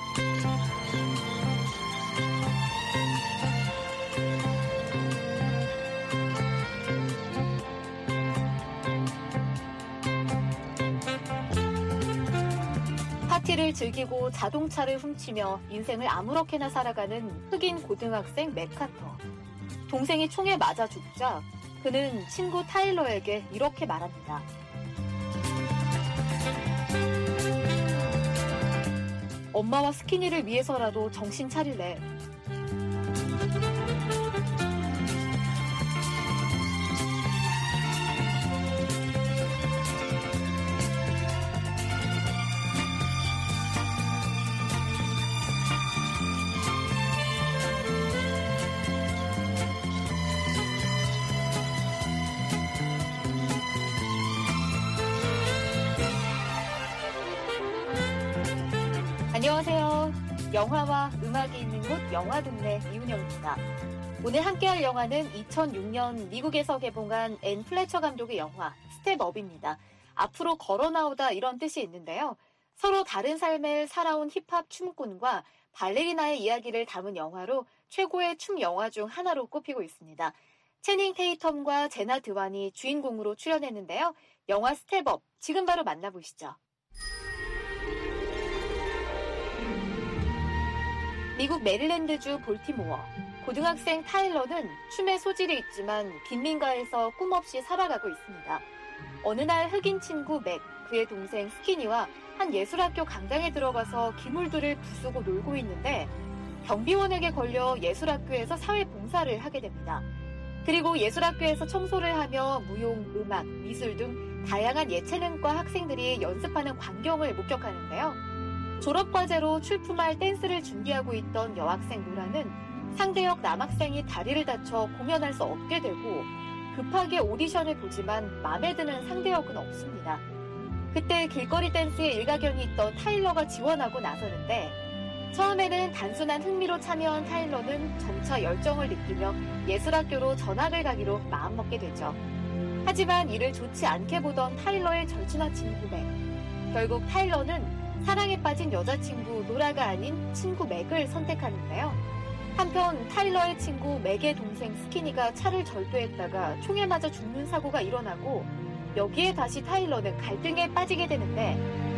파티를 즐기고 자동차를 훔치며 인생을 아무렇게나 살아가는 흑인 고등학생 맥카터. 동생이 총에 맞아 죽자 그는 친구 타일러에게 이렇게 말합니다. 엄마와 스키니를 위해서라도 정신 차릴래. 안녕하세요. 영화와 음악이 있는 곳 영화동네 이훈영입니다. 오늘 함께할 영화는 2006년 미국에서 개봉한 앤 플래처 감독의 영화 스텝업입니다. 앞으로 걸어나오다 이런 뜻이 있는데요. 서로 다른 삶을 살아온 힙합 춤꾼과 발레리나의 이야기를 담은 영화로 최고의 춤 영화 중 하나로 꼽히고 있습니다. 채닝 테이텀과 제나 드완이 주인공으로 출연했는데요. 영화 스텝업, 지금 바로 만나보시죠. 미국 메릴랜드주 볼티모어. 고등학생 타일러는 춤에 소질이 있지만 빈민가에서 꿈없이 살아가고 있습니다. 어느 날 흑인 친구 맥, 그의 동생 스키니와 한 예술학교 강당에 들어가서 기물들을 부수고 놀고 있는데 경비원에게 걸려 예술학교에서 사회봉사를 하게 됩니다. 그리고 예술학교에서 청소를 하며 무용, 음악, 미술 등 다양한 예체능과 학생들이 연습하는 광경을 목격하는데요. 졸업과제로 출품할 댄스를 준비하고 있던 여학생 노라는 상대역 남학생이 다리를 다쳐 공연할 수 없게 되고 급하게 오디션을 보지만 마음에 드는 상대역은 없습니다. 그때 길거리 댄스에 일가견이 있던 타일러가 지원하고 나서는데 처음에는 단순한 흥미로 참여한 타일러는 점차 열정을 느끼며 예술학교로 전학을 가기로 마음먹게 되죠. 하지만 이를 좋지 않게 보던 타일러의 절친한 친구 맥. 결국 타일러는 사랑에 빠진 여자친구 노라가 아닌 친구 맥을 선택하는데요. 한편 타일러의 친구 맥의 동생 스키니가 차를 절도했다가 총에 맞아 죽는 사고가 일어나고 여기에 다시 타일러는 갈등에 빠지게 되는데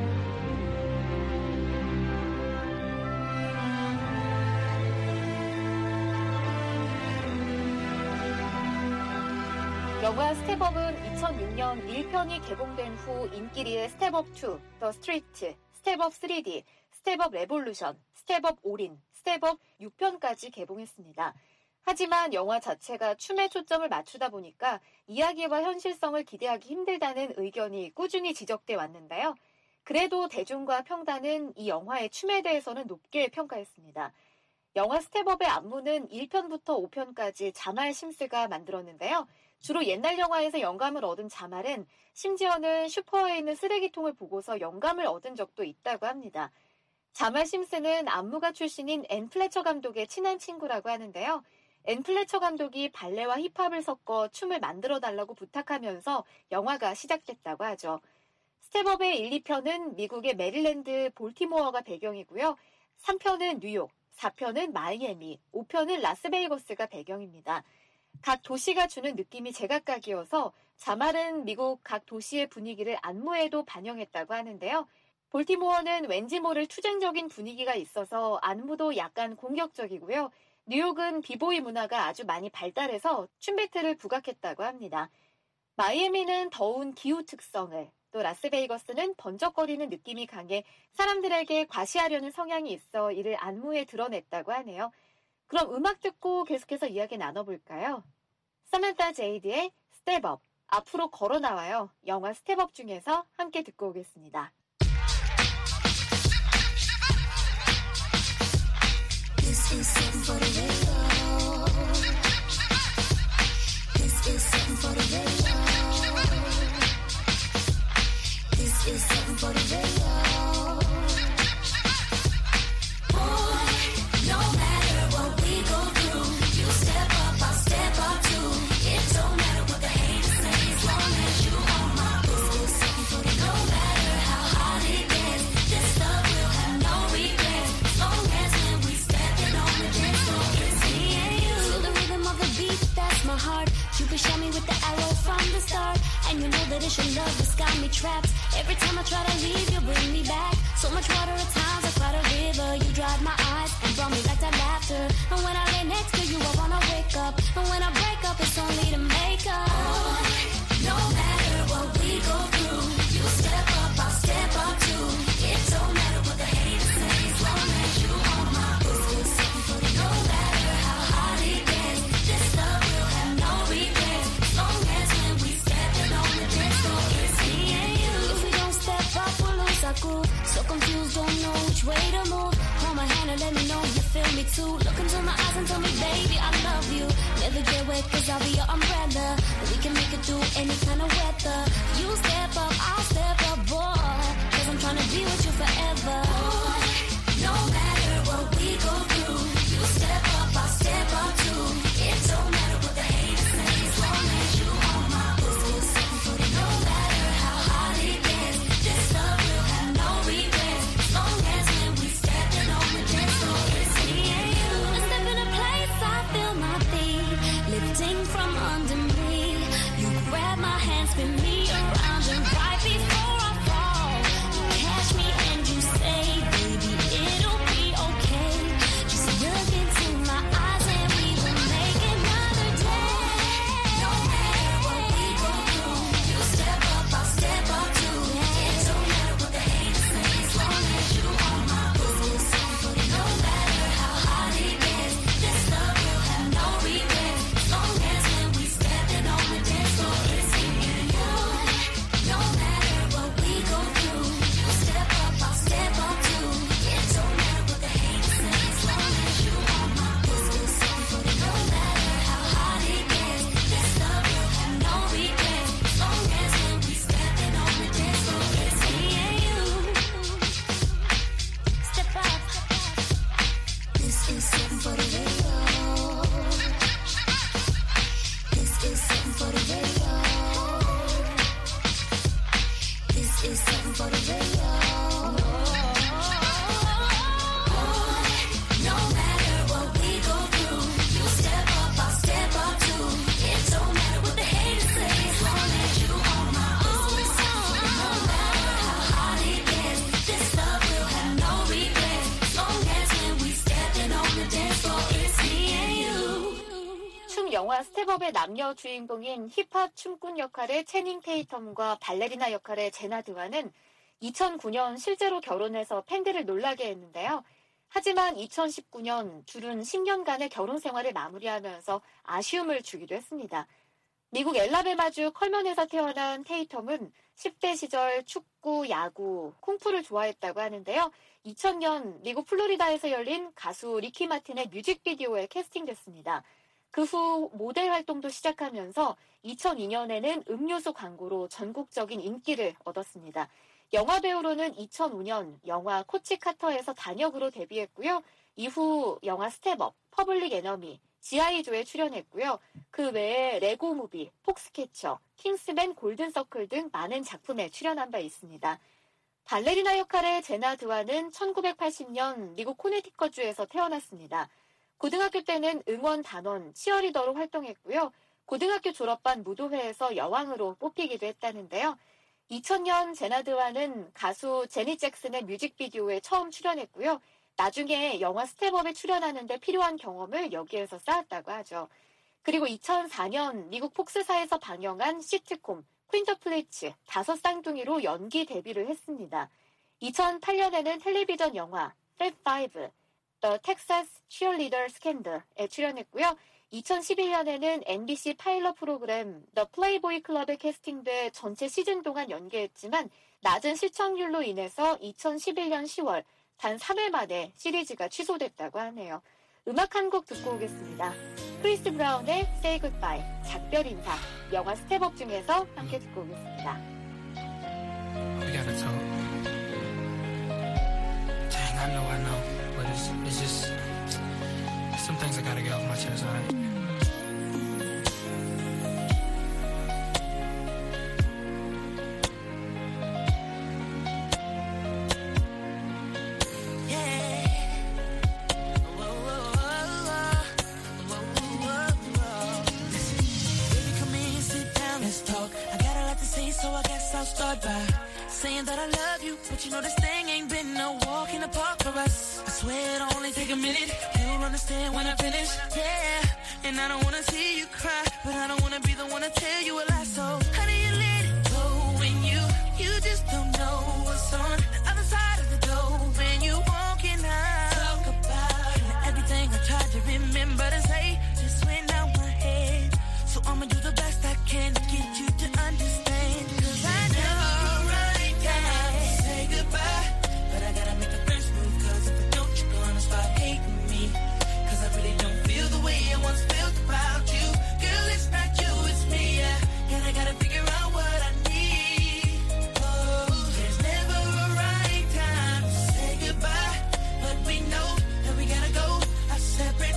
영화 스텝업은 2006년 1편이 개봉된 후 인기리의 스텝업2, 더 스트리트, 스텝업 3D, 스텝업 레볼루션, 스텝업 올인, 스텝업 6편까지 개봉했습니다. 하지만 영화 자체가 춤에 초점을 맞추다 보니까 이야기와 현실성을 기대하기 힘들다는 의견이 꾸준히 지적돼 왔는데요. 그래도 대중과 평단은 이 영화의 춤에 대해서는 높게 평가했습니다. 영화 스텝업의 안무는 1편부터 5편까지 자말 심스가 만들었는데요. 주로 옛날 영화에서 영감을 얻은 자말은 심지어는 슈퍼에 있는 쓰레기통을 보고서 영감을 얻은 적도 있다고 합니다. 자말 심스는 안무가 출신인 앤 플래처 감독의 친한 친구라고 하는데요. 앤 플래처 감독이 발레와 힙합을 섞어 춤을 만들어달라고 부탁하면서 영화가 시작됐다고 하죠. 스텝업의 1, 2편은 미국의 메릴랜드 볼티모어가 배경이고요. 3편은 뉴욕, 4편은 마이애미, 5편은 라스베이거스가 배경입니다. 각 도시가 주는 느낌이 제각각이어서 자말은 미국 각 도시의 분위기를 안무에도 반영했다고 하는데요. 볼티모어는 왠지 모를 투쟁적인 분위기가 있어서 안무도 약간 공격적이고요. 뉴욕은 비보이 문화가 아주 많이 발달해서 춤 배틀을 부각했다고 합니다. 마이애미는 더운 기후 특성을, 또 라스베이거스는 번쩍거리는 느낌이 강해 사람들에게 과시하려는 성향이 있어 이를 안무에 드러냈다고 하네요. 그럼 음악 듣고 계속해서 이야기 나눠볼까요? 사만타 제이드의 스텝업, 앞으로 걸어 나와요. 영화 스텝업 중에서 함께 듣고 오겠습니다. This is something for the radio. This is something for the radio. This is something for the radio. Boy, no matter what we go through, you step up, I'll step up too. It don't matter what the haters say, as long as you on my boo. This is something for the no matter how hard it gets. This love will have no regrets. your love has got me trapped. Every time I try to leave, you bring me back. So much water at times, I cry a river. You dried my eyes and brought me back to laughter. And when I lay next to you, I wanna wake up. And when I break up, it's only to make up. Oh, no matter what we go through, you step up, I'll step up too. It don't matter what the haters say, as long as you hold my boots. No matter how hard it gets, this love will have no regrets. As long as when we stepping on the dance floor, it's me and you. If we don't step up, we'll lose our groove. So confused, don't know which way to move. Hold my hand and let me know you feel me too. Look into my eyes and tell me, baby, I love you. Never get wet, cause I'll be your umbrella. We can make it through any kind of weather. You step up, I'll step up, boy. Cause I'm trying to be with you forever. Boy, no matter what we go through, you step up, I'll step up too. It don't matter what the haters say, as long as you hold my boots. No matter how hard it gets, this love will have no regrets. As long as when we stepping on the dance floor, it's me and you. When I step in a place, I feel my feet lifting from under me. You grab my hand, spin me around, and right before I fall, you catch me and you say, baby, it'll be okay. Just look into my eyes and we will make another day. No matter what we go through, you step up, I'll step up too. It don't matter what the haters say, as long as you hold my boots. No matter how hard it gets, this love will have no regrets. As long as when we stepping on the dance floor, it's me and you. No matter what we go through, you step up, I'll step up too. It don't matter what the haters say, as long as you hold my boots. No matter how hard it gets, this love will have no regrets. As long as when we stepping on the dance floor, it's me and you. Step up. This is something for the radio. This is something for the radio. This is something for the radio. No matter what we go through, you step up, I'll step up too. It don't matter what the haters say, as long as you hold my boots. No matter how hard it gets, this love will have no regrets. As long as when we stepping on the dance floor, it's me and you. 춤 영화 스텝업의 남녀 주인공인 힙합 춤꾼 역할의 채닝 테이텀과 발레리나 역할의 제나 드완은 2009년 실제로 결혼해서 팬들을 놀라게 했는데요. 하지만 2019년 둘은 10년간의 결혼 생활을 마무리하면서 아쉬움을 주기도 했습니다. 미국 엘라베마주 컬먼에서 태어난 테이텀은 10대 시절 축구, 야구, 쿵푸를 좋아했다고 하는데요. 2000년 미국 플로리다에서 열린 가수 리키 마틴의 뮤직비디오에 캐스팅됐습니다. 그 후 모델 활동도 시작하면서 2002년에는 음료수 광고로 전국적인 인기를 얻었습니다. 영화배우로는 2005년 영화 코치 카터에서 단역으로 데뷔했고요. 이후 영화 스텝업, 퍼블릭 에너미, G.I. 조에 출연했고요. 그 외에 레고 무비, 폭스캐쳐, 킹스맨 골든서클 등 많은 작품에 출연한 바 있습니다. 발레리나 역할의 제나 드완은 1980년 미국 코네티컷주에서 태어났습니다. 고등학교 때는 응원 단원, 치어리더로 활동했고요. 고등학교 졸업반 무도회에서 여왕으로 뽑히기도 했다는데요. 2000년 제나 드완은 가수 제니 잭슨의 뮤직비디오에 처음 출연했고요. 나중에 영화 스텝업에 출연하는데 필요한 경험을 여기에서 쌓았다고 하죠. 그리고 2004년 미국 폭스사에서 방영한 시트콤 퀸터플리츠 5쌍둥이로 연기 데뷔를 했습니다. 2008년에는 텔레비전 영화 Fab5 The Texas Cheerleader Scandal에 출연했고요. 2011년에는 MBC 파일럿 프로그램 The Playboy Club에 캐스팅돼 전체 시즌 동안 연기했지만 낮은 시청률로 인해서 2011년 10월 단 3회 만에 시리즈가 취소됐다고 하네요. 음악 한 곡 듣고 오겠습니다. 크리스 브라운의 Say Goodbye, 작별 인사, 영화 스텝업 중에서 함께 듣고 오겠습니다. We gotta talk. Dang, I know. But it's just some things I gotta get off my chest, alright? So I got guess I'll start by saying that I love you, but you know this thing ain't been no walk in the park for us. I swear it'll only take a minute, you'll understand when I finish, yeah. And I don't wanna see you cry, but I don't wanna be the one to tell you a lie, so how do you let it go when you just don't know what's on the other side of the door when you walking out? Talk about it. Everything I tried to remember to say just went out my head, so I'ma do the best I can to get you to understand, 'cause I know right now to say goodbye, but I gotta make the first move, 'cause if I don't, you're gonna start hating me, 'cause I really don't feel the way I once felt about you. Girl, it's not you, it's me, yeah. Gotta figure out what I need. Oh, there's never a right time to say goodbye, but we know that we gotta go our separate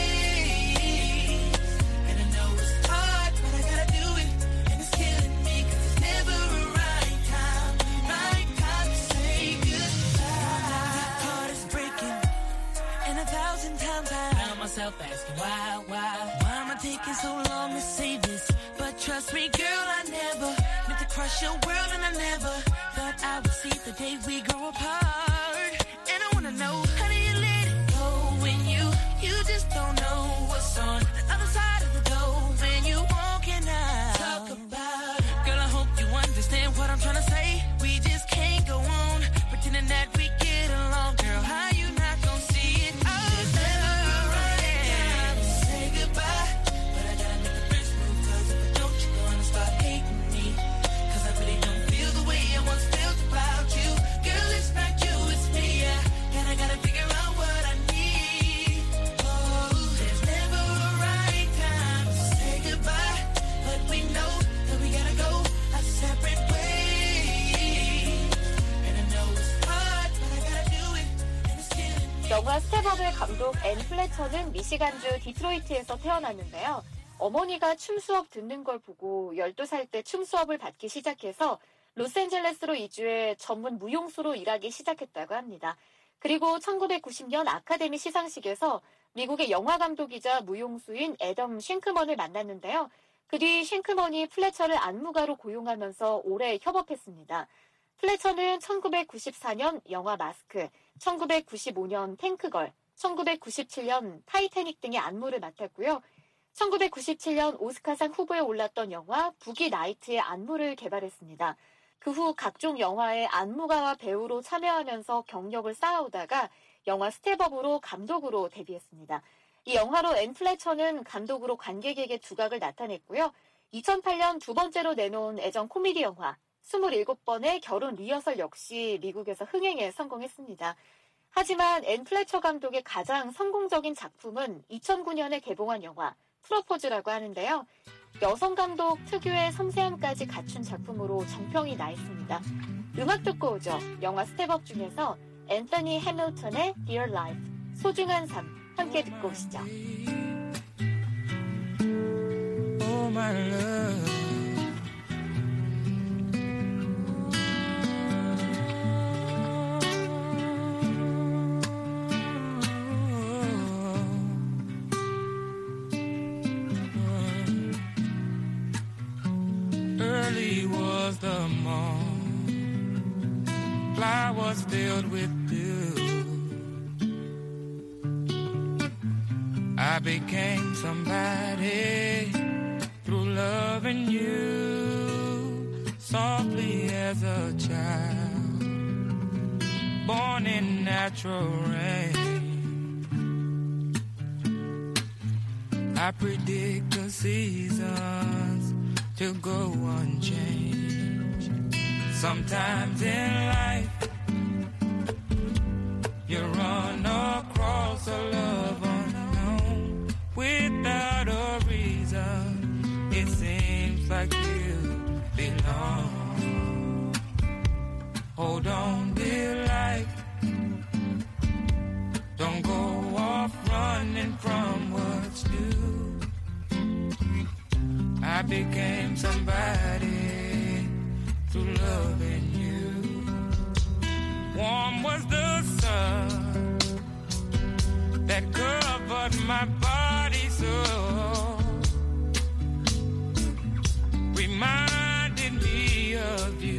ways. And I know it's hard, but I gotta do it, and it's killing me, 'cause there's never a right time to say goodbye. My heart is breaking, and 1,000 times I found myself asking why am I taking so long to say this? But trust me, girl, I never meant to crush your world, and I never thought I would see the day we grow apart. And I wanna know, how do you let it go when you just don't know what's on the other side of the door when you walking out? Talk about it. Girl, I hope you understand what I'm trying to say. We just can't go on pretending that we get along, girl. How you not gonna see it? Oh, there's never a right time to say goodbye, but I gotta make the first move, 'cause if I don't, you're gonna start hating me, 'cause I really don't feel the way I once felt about you. Girl, it's not you, it's me, yeah. Gotta figure out what I need. Oh, there's never a right time to say goodbye, but we know that we gotta go our separate ways. And I know it's hard, but I gotta do it, and it's killing me. 영화 스텝업의 감독 앤 플래처는 미시간주 디트로이트에서 태어났는데요. 어머니가 춤 수업 듣는 걸 보고 12살 때 춤 수업을 받기 시작해서 로스앤젤레스로 이주해 전문 무용수로 일하기 시작했다고 합니다. 그리고 1990년 아카데미 시상식에서 미국의 영화 감독이자 무용수인 애덤 쉔크먼을 만났는데요. 그 뒤 쉔크먼이 플래처를 안무가로 고용하면서 오래 협업했습니다. 플래처는 1994년 영화 마스크, 1995년 탱크걸, 1997년 타이타닉 등의 안무를 맡았고요. 1997년 오스카상 후보에 올랐던 영화 부기 나이트의 안무를 개발했습니다. 그 후 각종 영화에 안무가와 배우로 참여하면서 경력을 쌓아오다가 영화 스텝업으로 감독으로 데뷔했습니다. 이 영화로 앤 플래처는 감독으로 관객에게 두각을 나타냈고요. 2008년 두 번째로 내놓은 애정 코미디 영화 27번의 결혼 리허설 역시 미국에서 흥행에 성공했습니다. 하지만 앤 플래처 감독의 가장 성공적인 작품은 2009년에 개봉한 영화 프로포즈라고 하는데요. 여성 감독 특유의 섬세함까지 갖춘 작품으로 정평이 나 있습니다. 음악 듣고 오죠. 영화 스텝업 중에서 앤서니 해밀턴의 Dear Life, 소중한 삶 함께 듣고 오시죠. Oh my love, early was the morn, flowers filled with dew. I became somebody through loving you softly as a child, born in natural rain. I predict the seasons to go unchanged. Sometimes in life you run across a love unknown without a reason. It seems like you belong. Hold on, dear life, don't go off running from what's due. I became somebody through loving you. Warm was the sun that covered my body so, reminded me of you.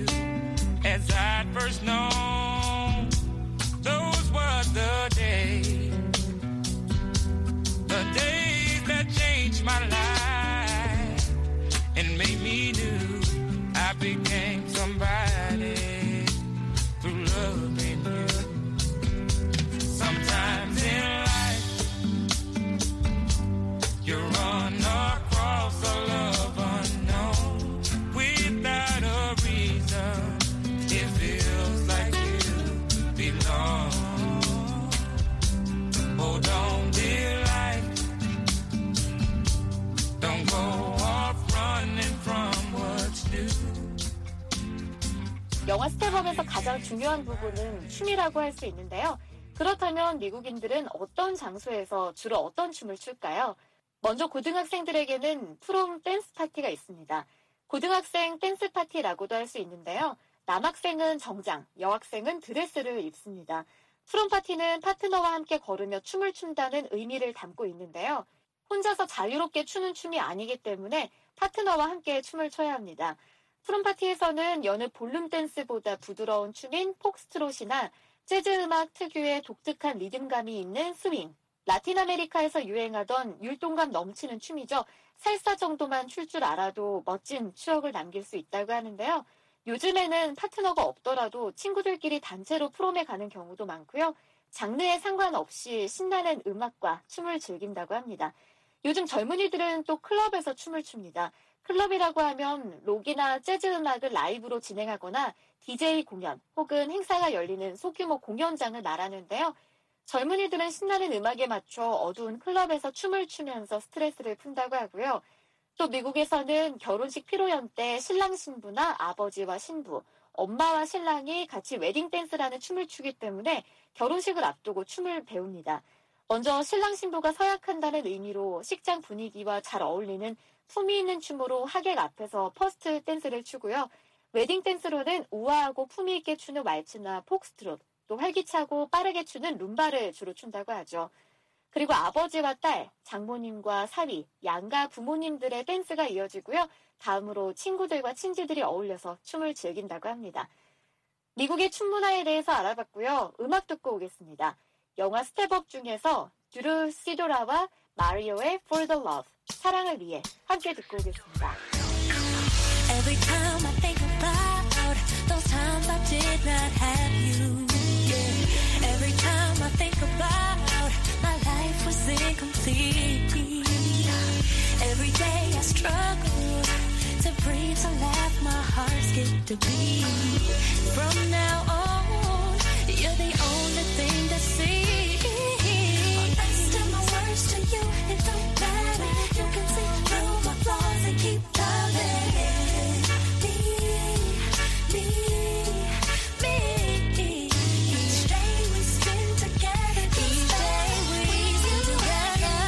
영화 스텝업에서 가장 중요한 부분은 춤이라고 할 수 있는데요. 그렇다면 미국인들은 어떤 장소에서 주로 어떤 춤을 출까요? 먼저 고등학생들에게는 프롬 댄스 파티가 있습니다. 고등학생 댄스 파티라고도 할 수 있는데요. 남학생은 정장, 여학생은 드레스를 입습니다. 프롬 파티는 파트너와 함께 걸으며 춤을 춘다는 의미를 담고 있는데요. 혼자서 자유롭게 추는 춤이 아니기 때문에 파트너와 함께 춤을 춰야 합니다. 프롬 파티에서는 여느 볼룸 댄스보다 부드러운 춤인 폭스트롯이나 재즈 음악 특유의 독특한 리듬감이 있는 스윙, 라틴 아메리카에서 유행하던 율동감 넘치는 춤이죠. 살사 정도만 출 줄 알아도 멋진 추억을 남길 수 있다고 하는데요. 요즘에는 파트너가 없더라도 친구들끼리 단체로 프롬에 가는 경우도 많고요. 장르에 상관없이 신나는 음악과 춤을 즐긴다고 합니다. 요즘 젊은이들은 또 클럽에서 춤을 춥니다. 클럽이라고 하면 록이나 재즈 음악을 라이브로 진행하거나 DJ 공연 혹은 행사가 열리는 소규모 공연장을 말하는데요. 젊은이들은 신나는 음악에 맞춰 어두운 클럽에서 춤을 추면서 스트레스를 푼다고 하고요. 또 미국에서는 결혼식 피로연 때 신랑 신부나 아버지와 신부, 엄마와 신랑이 같이 웨딩 댄스라는 춤을 추기 때문에 결혼식을 앞두고 춤을 배웁니다. 먼저 신랑 신부가 서약한다는 의미로 식장 분위기와 잘 어울리는 품위 있는 춤으로 하객 앞에서 퍼스트 댄스를 추고요. 웨딩 댄스로는 우아하고 품위 있게 추는 왈츠나 폭스트롯, 또 활기차고 빠르게 추는 룸바를 주로 춘다고 하죠. 그리고 아버지와 딸, 장모님과 사위, 양가 부모님들의 댄스가 이어지고요. 다음으로 친구들과 친지들이 어울려서 춤을 즐긴다고 합니다. 미국의 춤 문화에 대해서 알아봤고요. 음악 듣고 오겠습니다. 영화 스텝업 중에서 드루 시도라와 마리오의 For the Love, 사랑을 위해 함께 듣고 오겠습니다. Every time I think about those times I did not have you. Yeah. Every time I think about my life was incomplete. Every day I struggle to breathe, to laugh, my heart skipped a beat. From now on, you're the only thing that sees. My best and my worst to you, it don't matter. You can see through my flaws and keep loving me. Each day we spend together. Each day we spend together.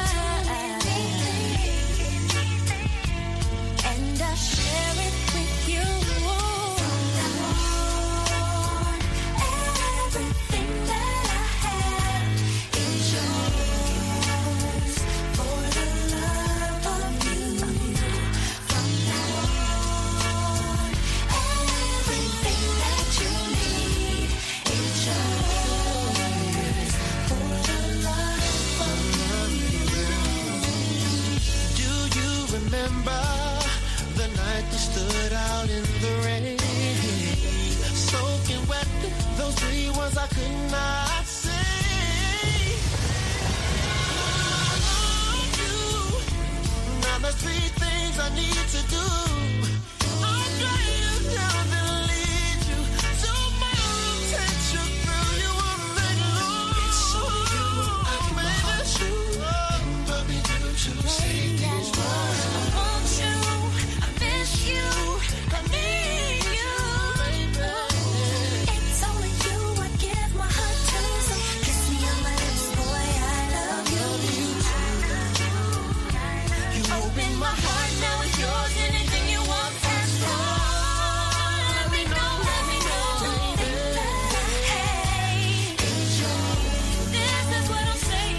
And I share it with you. From now on, everything that I have is yours for the love of you. From now on, everything that you need is yours for the love of you. Do you remember the night we stood out in the rain? Soaking wet, those 3 words I could not say. I love you. Now there's 3 things I need to do. I'll drive you down and lead you to my room, take you through. You will make love. It's you, baby. But we do to say these words. I want you, I miss you, I need you, baby. It's only you I give my heart to, so kiss me on my lips, boy, I love you. You open my heart, now it's yours, anything you want, ask for. Let me know, baby. Hey, it's yours. This is what I'm saying.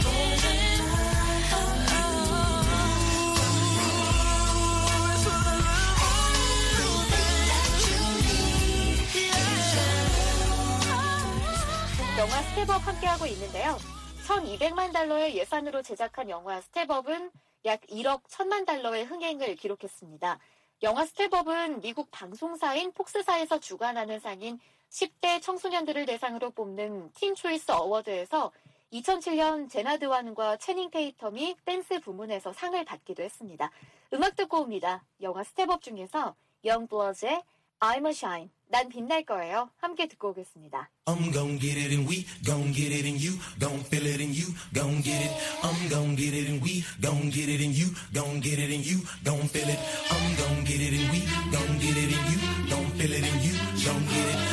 영화 스텝업 함께하고 있는데요. 1,200만 달러의 예산으로 제작한 영화 스텝업은 약 1억 1,000만 달러의 흥행을 기록했습니다. 영화 스텝업은 미국 방송사인 폭스사에서 주관하는 상인 10대 청소년들을 대상으로 뽑는 틴 초이스 어워드에서 2007년 제나드 완과 채닝 테이텀이 댄스 부문에서 상을 받기도 했습니다. 음악 듣고 옵니다. 영화 스텝업 중에서 영블러드의 I'm a Shine, 난 빛날 거예요. 함께 듣고 오겠습니다. I'm gon' get it and we gon' get it and you gon' feel it and you gon' get it. I'm gon' get it and we gon' get it and you gon' get it and you gon' feel it. I'm gon' get it and we gon' get it and you gon' feel it and you gon' get it.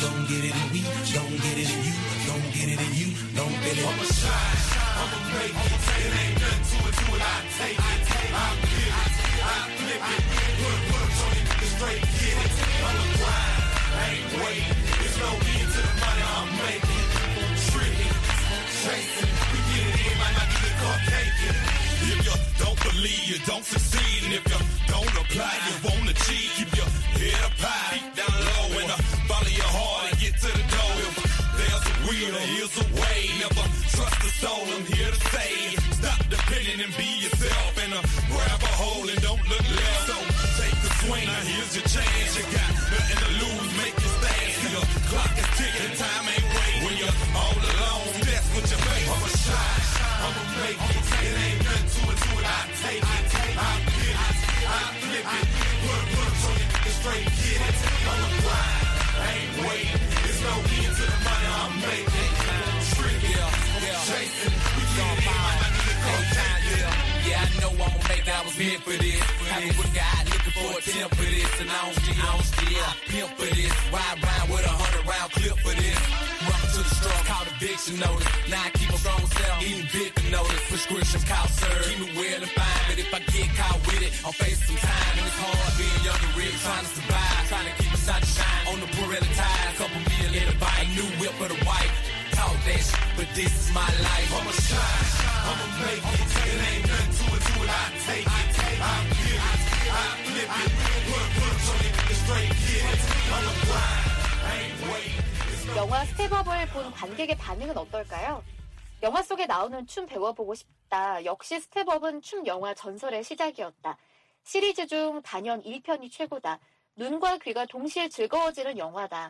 don't get it and we don't get it and you don't get it and you don't get it. I'ma shine, I'ma make it. It ain't nothing to it, I take it. I get it, I flip it. Put up on it, nigga straight get it. I'ma grind, I ain't waiting. There's no end to the money I'm making. Tricking, chasing, we get it in, might not get the car taken. If you don't believe, you don't succeed. And if you don't apply, you won't achieve. Keep your head up high, feet down low, and follow your heart and get to the goal. If there's a will, there is a way. Never trust the soul, I'm here to say. Stop depending and be yourself. And grab a hold and don't look left. So take the swing, now here's your chance. You got nothing to lose, make it stand. See your clock is ticking, time ain't waiting. When you're all alone, that's what you face. I'ma shine, I'ma make it. It ain't nothing to it, I take it. I get it, I flip it. Put up on it, nigga straight get it. I'ma grind, I ain't waiting. There's no end to the money I'm making. Tricking, chasing, we get it in, might not need a cold time. Yeah, I know I'ma make it, I was meant for this. I've been with God looking for a temp for this. And I don't steal, I pimp for this. Ride round with 100-round clip for this. Welcome to the struggle, called eviction notice. Now I keep a strong self, eating victim notice. Prescription cow serve, keep me well and fine. But if I get caught with it, I'm facing some time. And it's hard being young and rich, trying to survive. Trying to keep a side to shine on the Pirelli tires. Couple million in the bike, a new whip for the wife. Talk that shit, but this is my life. I'ma shine, I'ma make it. It ain't nothing to it, I take it. I get it, I flip it. Put up on it, nigga straight get it. I'ma grind, I ain't waiting. 영화 스텝업을 본 관객의 반응은 어떨까요? 영화 속에 나오는 춤 배워보고 싶다. 역시 스텝업은 춤 영화 전설의 시작이었다. 시리즈 중 단연 1편이 최고다. 눈과 귀가 동시에 즐거워지는 영화다.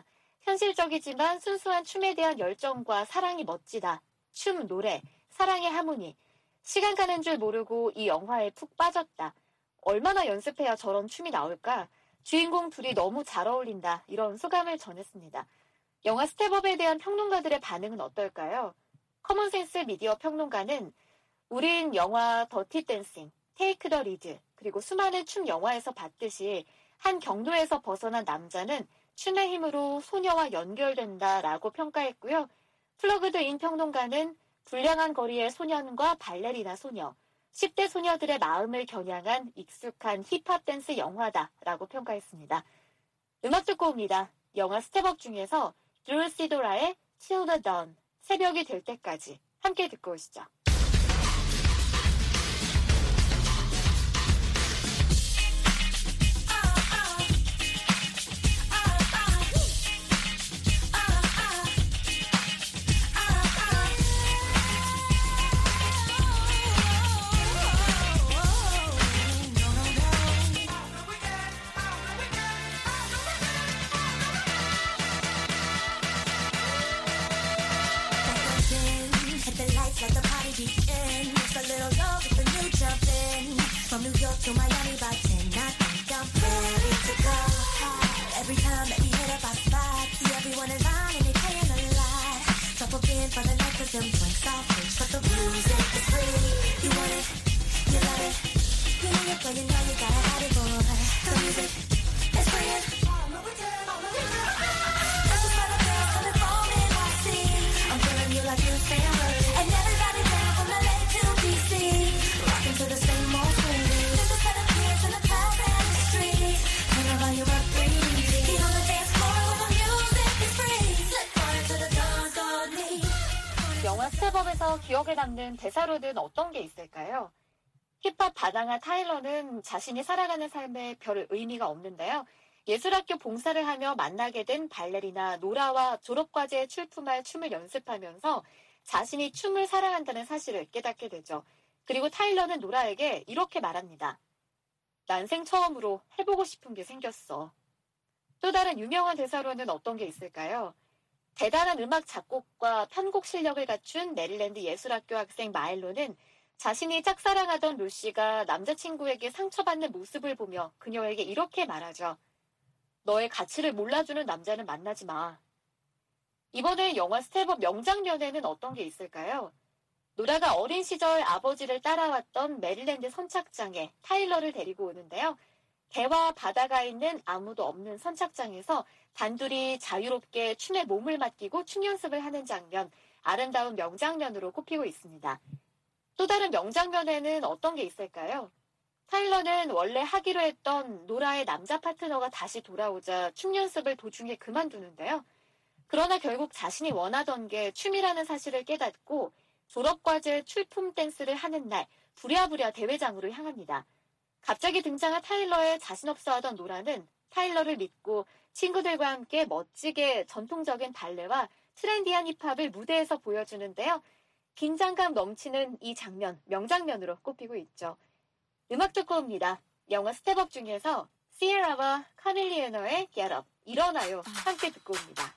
현실적이지만 순수한 춤에 대한 열정과 사랑이 멋지다. 춤, 노래, 사랑의 하모니. 시간 가는 줄 모르고 이 영화에 푹 빠졌다. 얼마나 연습해야 저런 춤이 나올까? 주인공 둘이 너무 잘 어울린다. 이런 소감을 전했습니다. 영화 스텝업에 대한 평론가들의 반응은 어떨까요? 커먼센스 미디어 평론가는 우린 영화 더티 댄싱, 테이크 더 리드, 그리고 수많은 춤 영화에서 봤듯이 한 경로에서 벗어난 남자는 춤의 힘으로 소녀와 연결된다라고 평가했고요. 플러그드인 평론가는 불량한 거리의 소년과 발레리나 소녀, 10대 소녀들의 마음을 겨냥한 익숙한 힙합 댄스 영화다라고 평가했습니다. 음악 듣고 옵니다. 영화 스텝업 중에서 드루 시도라의 Till the Dawn, 새벽이 될 때까지 함께 듣고 오시죠. Let the party begin. It's a little low with the new jump in. From New York to Miami by 10, I think I'm ready to go. Every time that we hit up our spot, see everyone in line and they paying a lot. Jump up in for the night 'cause them drinks are free, but the music is free. You want it, you love it. You know it, but you know you gotta have it, boy. The music is free. This is for the girls coming from NYC. I'm feeling you like you family. And everybody down from LA to DC, rocking to the same old swing. This is for the kids in the club and the street. Turn the volume up, breathe. Get on the dance floor where the music is free. Slip right to the dawn's gone me. 영화 스텝업에서 기억에 남는 대사로는 어떤 게 있을까요? 힙합 바나나 타일러는 자신이 살아가는 삶에 별 의미가 없는데요. 예술학교 봉사를 하며 만나게 된 발레리나 노라와 졸업과제에 출품할 춤을 연습하면서 자신이 춤을 사랑한다는 사실을 깨닫게 되죠. 그리고 타일러는 노라에게 이렇게 말합니다. 난 생 처음으로 해보고 싶은 게 생겼어. 또 다른 유명한 대사로는 어떤 게 있을까요? 대단한 음악 작곡과 편곡 실력을 갖춘 메릴랜드 예술학교 학생 마일로는 자신이 짝사랑하던 루시가 남자친구에게 상처받는 모습을 보며 그녀에게 이렇게 말하죠. 너의 가치를 몰라주는 남자는 만나지 마. 이번에 영화 스텝업 명장면에는 어떤 게 있을까요? 노라가 어린 시절 아버지를 따라왔던 메릴랜드 선착장에 타일러를 데리고 오는데요. 개와 바다가 있는 아무도 없는 선착장에서 단둘이 자유롭게 춤에 몸을 맡기고 춤 연습을 하는 장면, 아름다운 명장면으로 꼽히고 있습니다. 또 다른 명장면에는 어떤 게 있을까요? 타일러는 원래 하기로 했던 노라의 남자 파트너가 다시 돌아오자 춤 연습을 도중에 그만두는데요. 그러나 결국 자신이 원하던 게 춤이라는 사실을 깨닫고 졸업과제 출품 댄스를 하는 날 부랴부랴 대회장으로 향합니다. 갑자기 등장한 타일러의 자신 없어하던 노라는 타일러를 믿고 친구들과 함께 멋지게 전통적인 발레와 트렌디한 힙합을 무대에서 보여주는데요. 긴장감 넘치는 이 장면, 명장면으로 꼽히고 있죠. 음악 듣고 옵니다. 영화 스텝업 중에서 시에라와 카밀리에너의 Get Up, 일어나요. 함께 듣고 옵니다.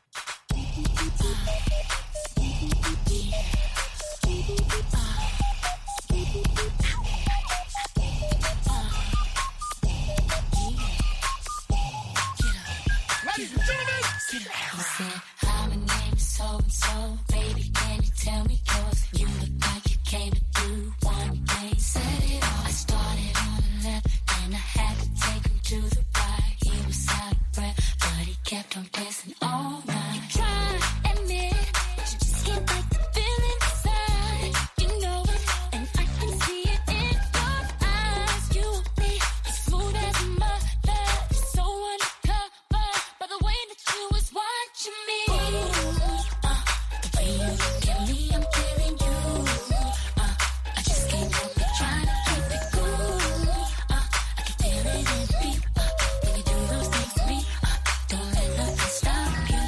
Ladies and gentlemen, You said, hi, my name is so-and-so. Baby, can you tell me yours? You look like you came to do one thing. Said it all. I started on the left, then I had to take him to the right. He was out of breath, but he kept on dancing all night. You try to admit it, but you just can't fight the feeling inside. You know it, and I can see it in your eyes. You and me, as smooth as a mother, so undercover by the way that you was watching me. The way you look at me, I'm feeling you. I just can't help it, trying to keep it cool. I can feel it in me when you do those things to me. Don't let nothing stop you.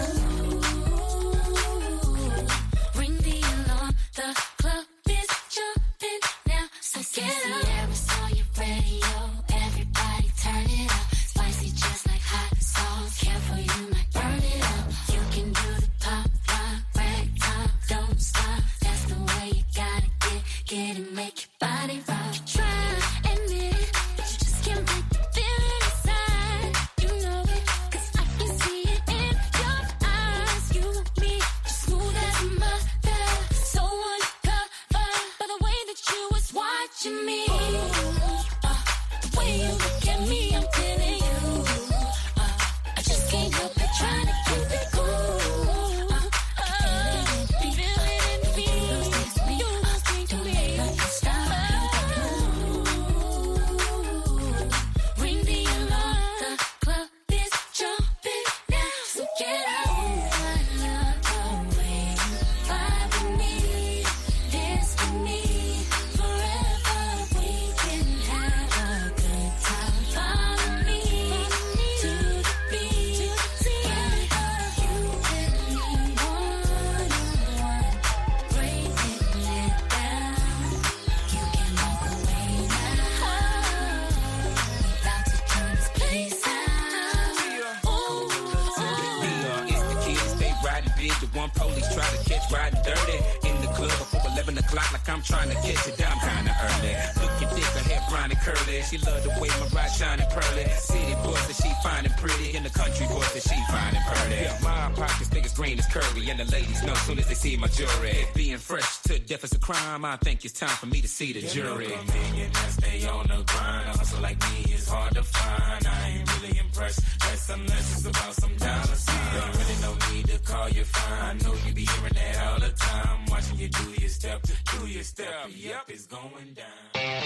Ring the alarm, the club is jumping now. So get up. Sierra's on your radio, everybody turn it up. Spicy just like hot sauce, careful you might burn it up. You can do the pop, rock, ragtime, don't stop. That's the way you gotta get it, make your body rock. You try to admit it, but you just can't break the feeling inside. You know it, 'cause I can see it in your eyes. You and me, just smooth as a mother, so undercover by the way that you was watching me. The way you look at me, I'm feeling you. I just can't help it, trying to keep it cool. Feel it in me. You must be to me. Stop. Ring the alarm. The club is jumping now. So get up. I love the way you vibe with me. Dance with me. Forever we can have a good time. Follow me to the beat. Together you and me, one-on-one. Break it, let down. You can walk away now. About to turn this place out. It's the kids, they riding big. The one police try to catch riding dirty. In the club before 11 o'clock, like I'm trying to catch it down kinda early. Looking thick, her hair brown and curly. She love the way my ride shining pearly. City boys that she fine and pretty, and the country boys that she fine and pearly. Yeah, my pockets big as green as curly, and the ladies know soon as they see my jewelry. Being fresh to death is a crime. I think it's time for me to see the jury. Millionaires stay on the grind. A hustle like me is hard to find. I ain't really impressed. That's unless it's about some dollar sign. Ain't really no need to call you fine. I know you be hearing that all the time. Watching you do your step. Yep, it's going down.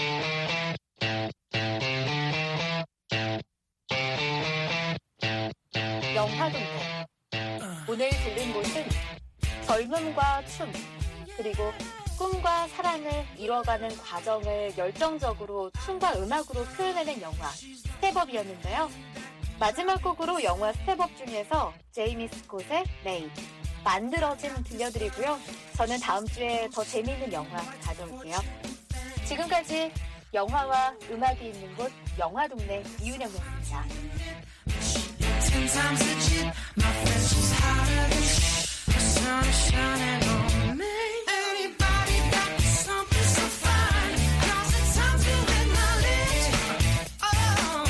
영화동네. 오늘 들린 곳은 젊음과 춤, 그리고 꿈과 사랑을 이뤄가는 과정을 열정적으로 춤과 음악으로 표현해낸 영화 스텝업이었는데요. 마지막 곡으로 영화 스텝업 중에서 제이미 스콧의 메이드, 만들어진 들려드리고요. 저는 다음 주에 더 재미있는 영화 가져올게요. 지금까지 영화와 음악이 있는 곳 영화동네 이윤영이었습니다. 10 times a chip, my flesh is hotter than shit. The sun is shining on me. Anybody got something so fine? 'Cause it's time to acknowledge. Oh,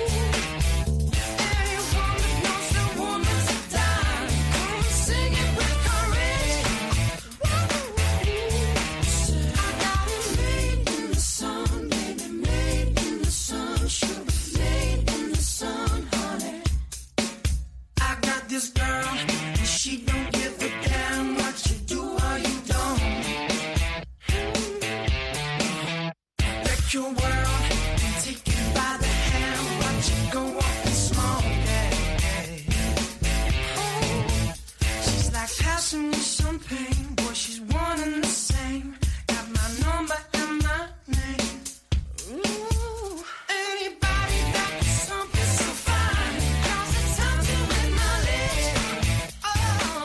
any woman knows the woman's a dime. Sing it with courage. I got it made in the sun, baby, made in the sun. Sugar made she don't give a damn what you do or you don't. Wreck your world and take you by the hand, watch you go up in smoke. Oh, she's like passing me some pain, boy, she's one and the same. Got my number and my name. Ooh, anybody got something so fine? Now's the time to acknowledge. Oh,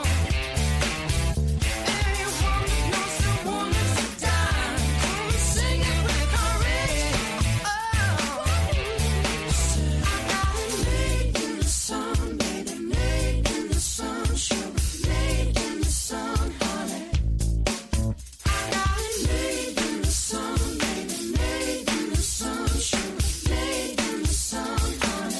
anyone that knows the woman to die, come and sing it with courage. Oh, I got it made in the sun, baby, made in the sun, sugar, made in the sun, honey. I got it made in the sun, baby, made in the sun, sugar, made in the sun, honey.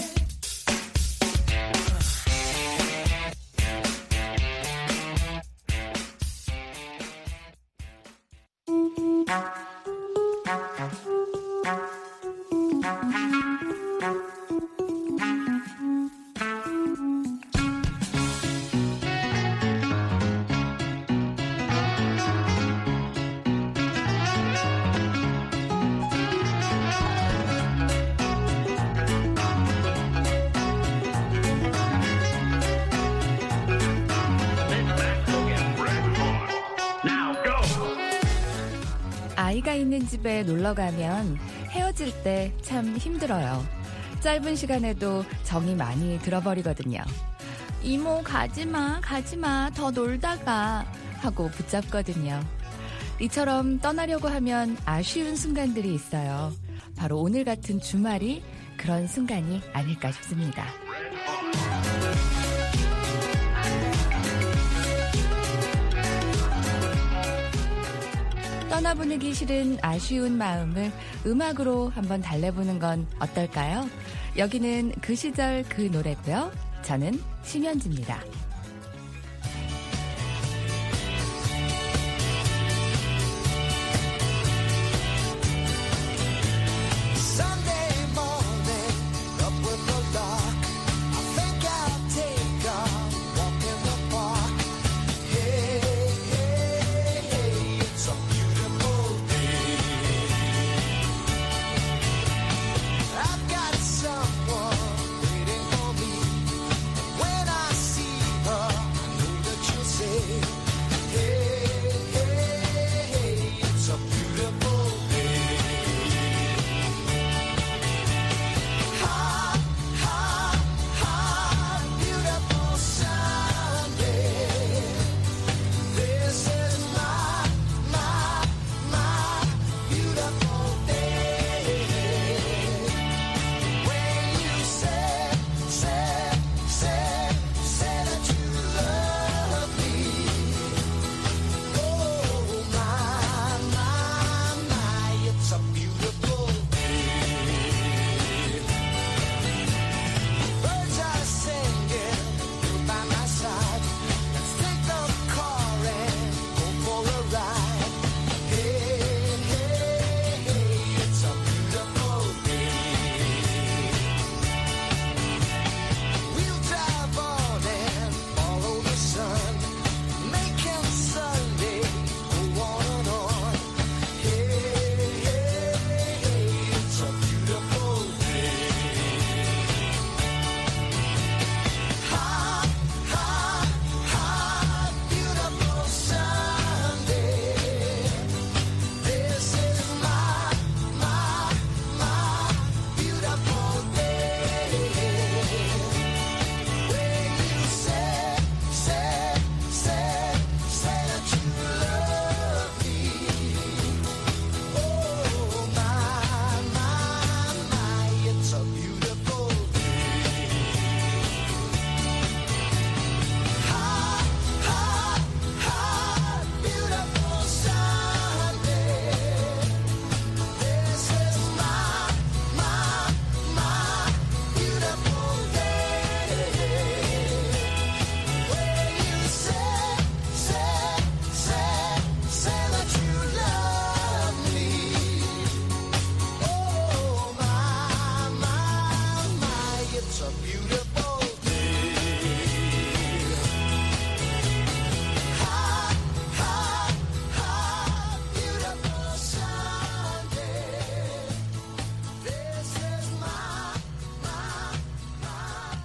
아이가 있는 집에 놀러 가면 헤어질 때 참 힘들어요. 짧은 시간에도 정이 많이 들어버리거든요. 이모 가지마 더 놀다가 하고 붙잡거든요. 이처럼 떠나려고 하면 아쉬운 순간들이 있어요. 바로 오늘 같은 주말이 그런 순간이 아닐까 싶습니다. 떠나보내기 싫은 아쉬운 마음을 음악으로 한번 달래보는 건 어떨까요? 여기는 그 시절 그 노래고요. 저는 심현지입니다. Sunday morning, up with the dark. I think I'll take a walk in the park. Hey, hey, hey, it's a beautiful day. I've got someone waiting for me. When I see her,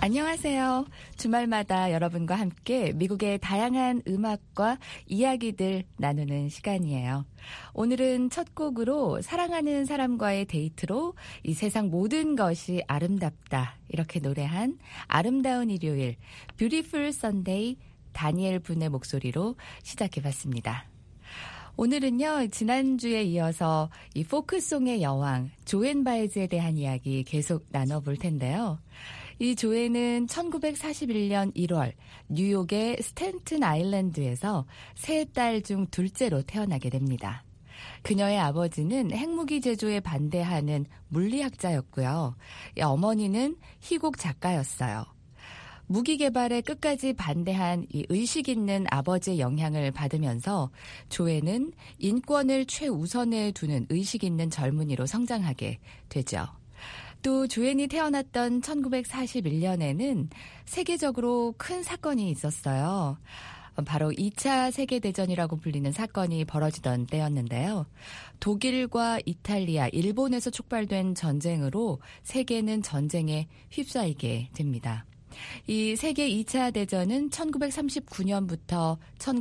안녕하세요. 주말마다 여러분과 함께 미국의 다양한 음악과 이야기들 나누는 시간이에요. 오늘은 첫 곡으로 사랑하는 사람과의 데이트로 이 세상 모든 것이 아름답다 이렇게 노래한 아름다운 일요일 Beautiful Sunday 다니엘 분의 목소리로 시작해봤습니다. 오늘은요, 지난주에 이어서 이 포크송의 여왕 조앤 바에즈에 대한 이야기 계속 나눠볼 텐데요. 이 조앤은 1941년 1월 뉴욕의 스탠튼 아일랜드에서 세 딸 중 둘째로 태어나게 됩니다. 그녀의 아버지는 핵무기 제조에 반대하는 물리학자였고요. 어머니는 희곡 작가였어요. 무기 개발에 끝까지 반대한 이 의식 있는 아버지의 영향을 받으면서 조앤은 인권을 최우선에 두는 의식 있는 젊은이로 성장하게 되죠. 또 조앤이 태어났던 1941년에는 세계적으로 큰 사건이 있었어요. 바로 2차 세계대전이라고 불리는 사건이 벌어지던 때였는데요. 독일과 이탈리아, 일본에서 촉발된 전쟁으로 세계는 전쟁에 휩싸이게 됩니다. 이 세계 2차 대전은 1939년부터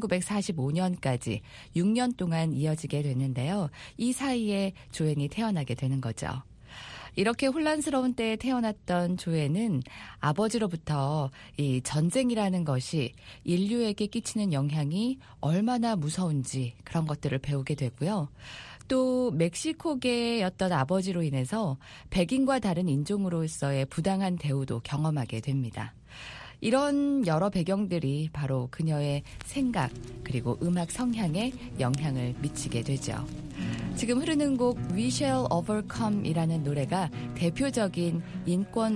1945년까지 6년 동안 이어지게 되는데요. 이 사이에 조앤이 태어나게 되는 거죠. 이렇게 혼란스러운 때에 태어났던 조앤은 아버지로부터 이 전쟁이라는 것이 인류에게 끼치는 영향이 얼마나 무서운지 그런 것들을 배우게 되고요. 또 멕시코계였던 아버지로 인해서 백인과 다른 인종으로서의 부당한 대우도 경험하게 됩니다. 이런 여러 배경들이 바로 그녀의 생각 그리고 음악 성향에 영향을 미치게 되죠. 지금 흐르는 곡 We Shall Overcome 이라는 노래가 대표적인 인권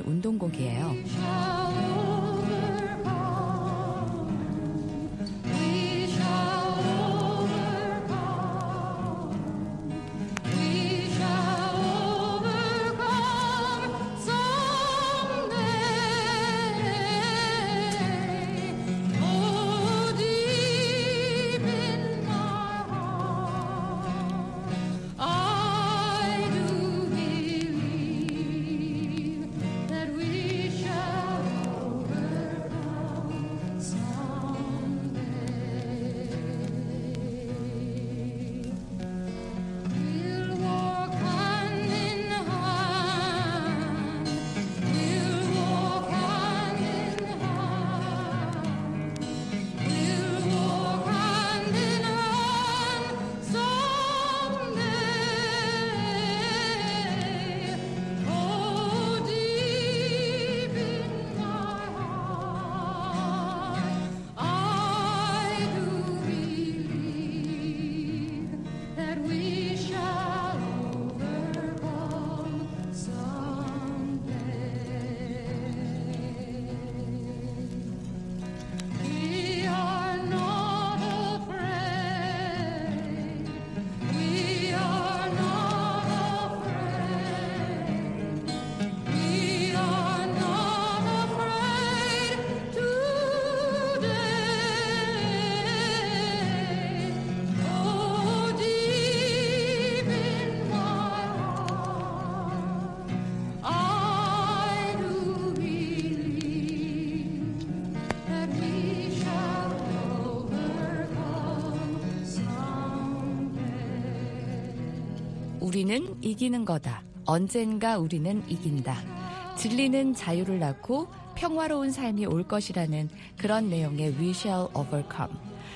운동곡이에요. 우리는 이기는 거다. 언젠가 우리는 이긴다. 진리는 자유를 낳고 평화로운 삶이 올 것이라는 그런 내용의 We Shall Overcome.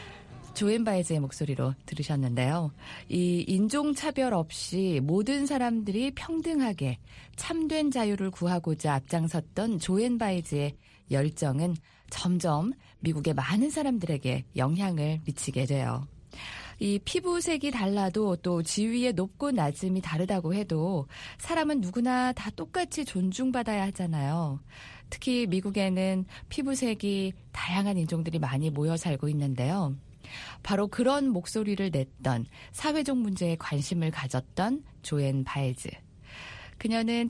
조앤 바에즈의 목소리로 들으셨는데요. 이 인종차별 없이 모든 사람들이 평등하게 참된 자유를 구하고자 앞장섰던 조앤 바에즈의 열정은 점점 미국의 많은 사람들에게 영향을 미치게 돼요. 이 피부색이 달라도 또 지위의 높고 낮음이 다르다고 해도 사람은 누구나 다 똑같이 존중받아야 하잖아요. 특히 미국에는 피부색이 다양한 인종들이 많이 모여 살고 있는데요. 바로 그런 목소리를 냈던 사회적 문제에 관심을 가졌던 조앤 바에즈. 그녀는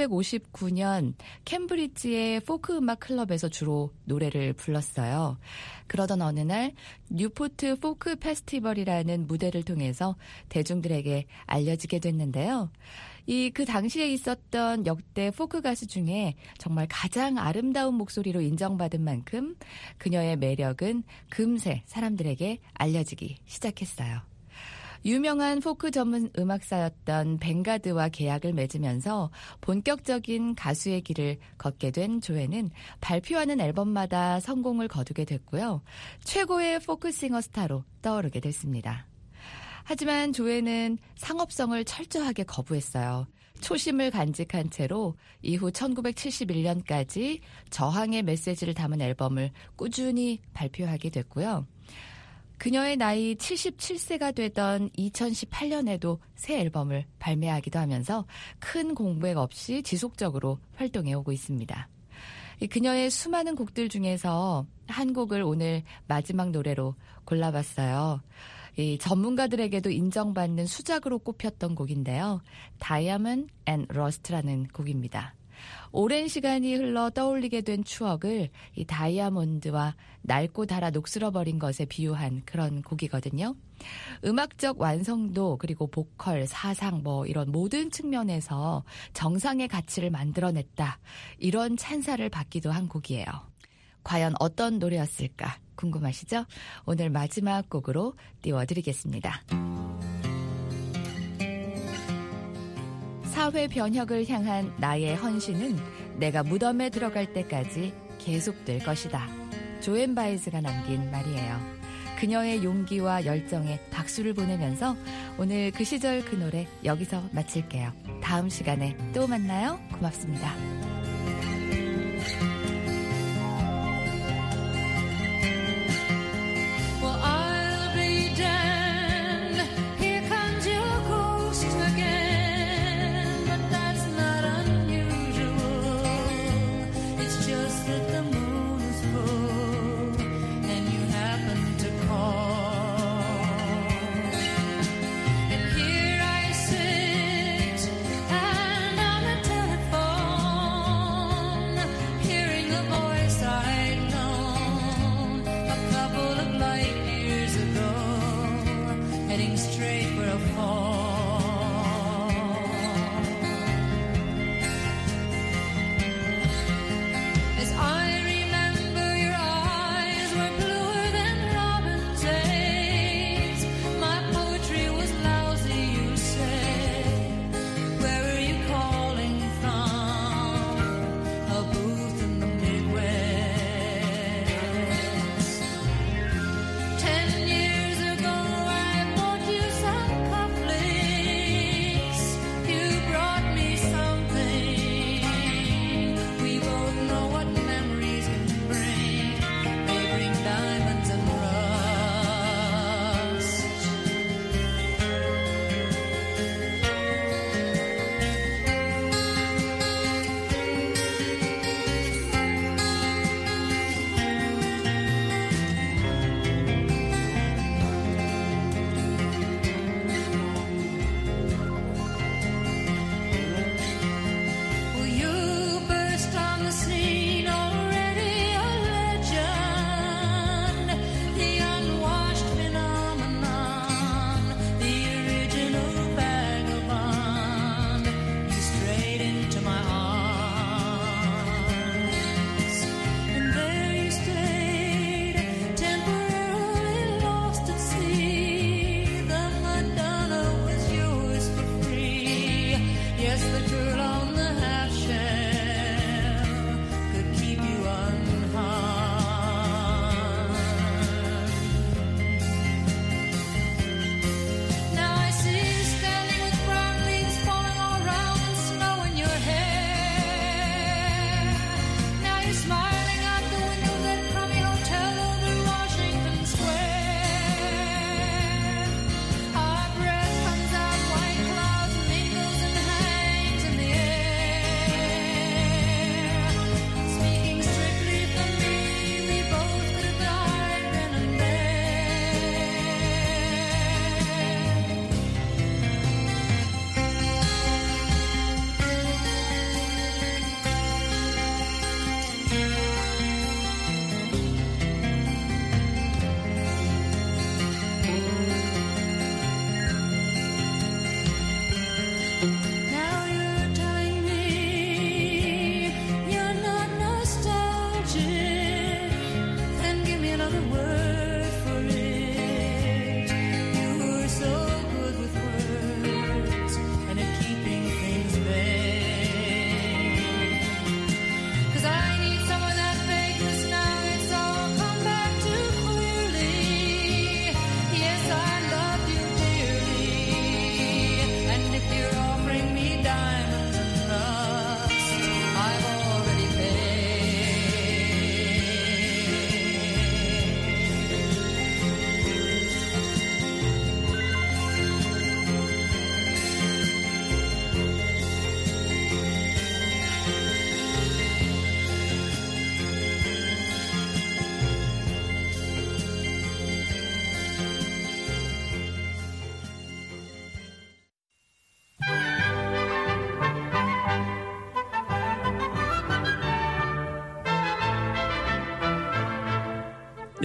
1959년 캠브리지의 포크 음악 클럽에서 주로 노래를 불렀어요. 그러던 어느 날 뉴포트 포크 페스티벌이라는 무대를 통해서 대중들에게 알려지게 됐는데요. 그 당시에 있었던 역대 포크 가수 중에 정말 가장 아름다운 목소리로 인정받은 만큼 그녀의 매력은 금세 사람들에게 알려지기 시작했어요. 유명한 포크 전문 음악사였던 뱅가드와 계약을 맺으면서 본격적인 가수의 길을 걷게 된 조에는 발표하는 앨범마다 성공을 거두게 됐고요. 최고의 포크 싱어 스타로 떠오르게 됐습니다. 하지만 조에는 상업성을 철저하게 거부했어요. 초심을 간직한 채로 이후 1971년까지 저항의 메시지를 담은 앨범을 꾸준히 발표하게 됐고요. 그녀의 나이 77세가 되던 2018년에도 새 앨범을 발매하기도 하면서 큰 공백 없이 지속적으로 활동해오고 있습니다. 그녀의 수많은 곡들 중에서 한 곡을 오늘 마지막 노래로 골라봤어요. 전문가들에게도 인정받는 수작으로 꼽혔던 곡인데요. Diamond and Rust라는 곡입니다. 오랜 시간이 흘러 떠올리게 된 추억을 이 다이아몬드와 낡고 닳아 녹슬어버린 것에 비유한 그런 곡이거든요. 음악적 완성도 그리고 보컬, 사상 이런 모든 측면에서 정상의 가치를 만들어냈다. 이런 찬사를 받기도 한 곡이에요. 과연 어떤 노래였을까 궁금하시죠? 오늘 마지막 곡으로 띄워드리겠습니다. 사회 변혁을 향한 나의 헌신은 내가 무덤에 들어갈 때까지 계속될 것이다. 조앤 바이즈가 남긴 말이에요. 그녀의 용기와 열정에 박수를 보내면서 오늘 그 시절 그 노래 여기서 마칠게요. 다음 시간에 또 만나요. 고맙습니다. And here I sit, and on the telephone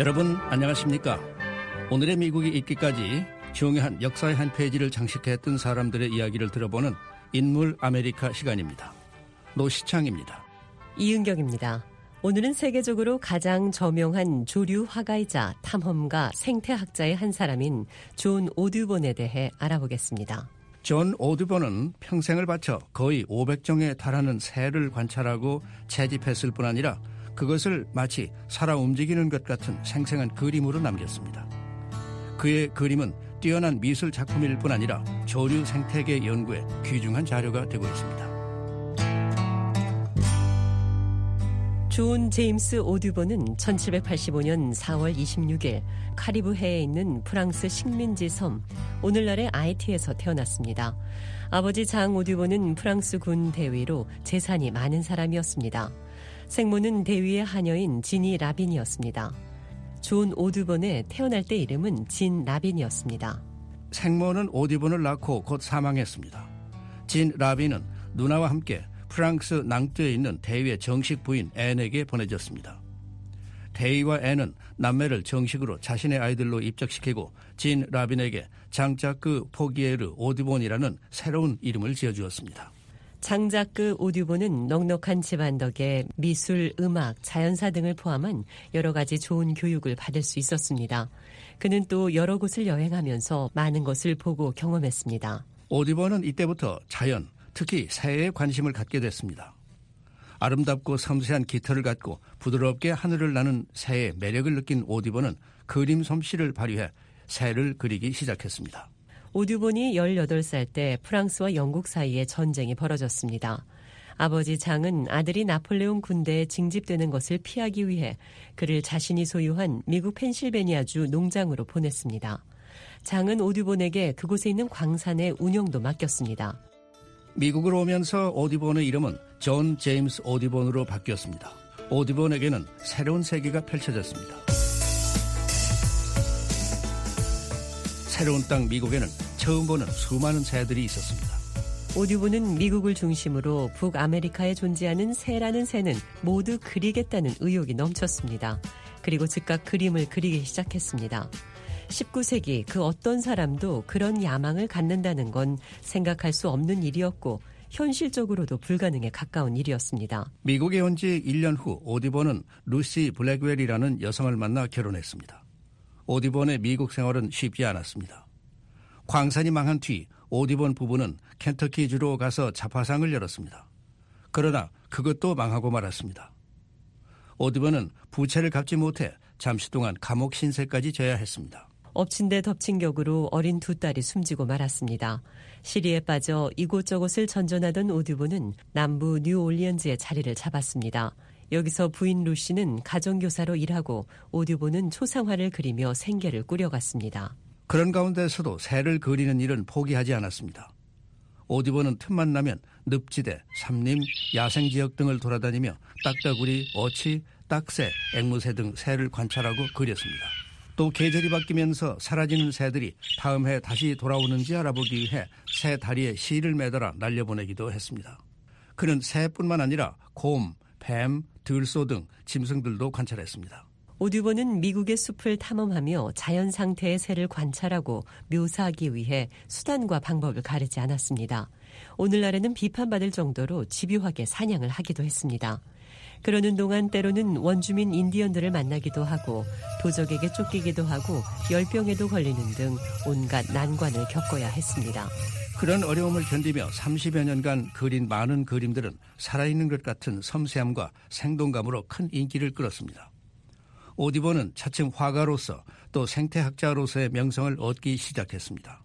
여러분 안녕하십니까? 오늘의 미국이 있기까지 중요한 역사의 한 페이지를 장식했던 사람들의 이야기를 들어보는 인물 아메리카 시간입니다. 노시창입니다. 이은경입니다. 오늘은 세계적으로 가장 저명한 조류 화가이자 탐험가 생태학자의 한 사람인 존 오듀본에 대해 알아보겠습니다. 존 오듀본은 평생을 바쳐 거의 500종에 달하는 새를 관찰하고 채집했을 뿐 아니라 그것을 마치 살아 움직이는 것 같은 생생한 그림으로 남겼습니다. 그의 그림은 뛰어난 미술 작품일 뿐 아니라 조류 생태계 연구에 귀중한 자료가 되고 있습니다. 존 제임스 오듀본은 1785년 4월 26일 카리브해에 있는 프랑스 식민지 섬 오늘날의 아이티에서 태어났습니다. 아버지 장 오듀본은 프랑스 군 대위로 재산이 많은 사람이었습니다. 생모는 대위의 하녀인 지니 라빈이었습니다. 존 오듀본의 태어날 때 이름은 진 라빈이었습니다. 생모는 오듀본을 낳고 곧 사망했습니다. 진 라빈은 누나와 함께 프랑스 낭뜨에 있는 대위의 정식 부인 앤에게 보내졌습니다. 대위와 앤은 남매를 정식으로 자신의 아이들로 입적시키고 진 라빈에게 장자크 포기에르 오듀본이라는 새로운 이름을 지어주었습니다. 장자크 오듀본은 넉넉한 집안 덕에 미술, 음악, 자연사 등을 포함한 여러 가지 좋은 교육을 받을 수 있었습니다. 그는 또 여러 곳을 여행하면서 많은 것을 보고 경험했습니다. 오듀본은 이때부터 자연, 특히 새에 관심을 갖게 됐습니다. 아름답고 섬세한 깃털을 갖고 부드럽게 하늘을 나는 새의 매력을 느낀 오듀본은 그림 솜씨를 발휘해 새를 그리기 시작했습니다. 오듀본이 18살 때 프랑스와 영국 사이에 전쟁이 벌어졌습니다. 아버지 장은 아들이 나폴레옹 군대에 징집되는 것을 피하기 위해 그를 자신이 소유한 미국 펜실베니아주 농장으로 보냈습니다. 장은 오듀본에게 그곳에 있는 광산의 운영도 맡겼습니다. 미국으로 오면서 오듀본의 이름은 존 제임스 오듀본으로 바뀌었습니다. 오듀본에게는 새로운 세계가 펼쳐졌습니다. 새로운 땅 미국에는 처음 보는 수많은 새들이 있었습니다. 오듀본은 미국을 중심으로 북아메리카에 존재하는 새라는 새는 모두 그리겠다는 의욕이 넘쳤습니다. 그리고 즉각 그림을 그리기 시작했습니다. 19세기 그 어떤 사람도 그런 야망을 갖는다는 건 생각할 수 없는 일이었고 현실적으로도 불가능에 가까운 일이었습니다. 미국에 온 지 1년 후 오듀본은 루시 블랙웰이라는 여성을 만나 결혼했습니다. 오듀본의 미국 생활은 쉽지 않았습니다. 광산이 망한 뒤 오듀본 부부는 켄터키주로 가서 잡화상을 열었습니다. 그러나 그것도 망하고 말았습니다. 오듀본은 부채를 갚지 못해 잠시 동안 감옥 신세까지 져야 했습니다. 엎친 데 덮친 격으로 어린 두 딸이 숨지고 말았습니다. 시리에 빠져 이곳저곳을 전전하던 오듀본은 남부 뉴올리언즈에 자리를 잡았습니다. 여기서 부인 루시는 가정교사로 일하고 오듀본은 초상화를 그리며 생계를 꾸려갔습니다. 그런 가운데서도 새를 그리는 일은 포기하지 않았습니다. 오듀본은 틈만 나면 늪지대, 삼림, 야생지역 등을 돌아다니며 딱따구리, 어치, 딱새, 앵무새 등 새를 관찰하고 그렸습니다. 또 계절이 바뀌면서 사라지는 새들이 다음 해 다시 돌아오는지 알아보기 위해 새 다리에 실을 매달아 날려보내기도 했습니다. 그는 새뿐만 아니라 곰, 뱀, 들소 등 짐승들도 관찰했습니다. 오듀본은 미국의 숲을 탐험하며 자연 상태의 새를 관찰하고 묘사하기 위해 수단과 방법을 가리지 않았습니다. 오늘날에는 비판받을 정도로 집요하게 사냥을 하기도 했습니다. 그러는 동안 때로는 원주민 인디언들을 만나기도 하고 도적에게 쫓기기도 하고 열병에도 걸리는 등 온갖 난관을 겪어야 했습니다. 그런 어려움을 견디며 30여 년간 그린 많은 그림들은 살아있는 것 같은 섬세함과 생동감으로 큰 인기를 끌었습니다. 오듀본은 차츰 화가로서 또 생태학자로서의 명성을 얻기 시작했습니다.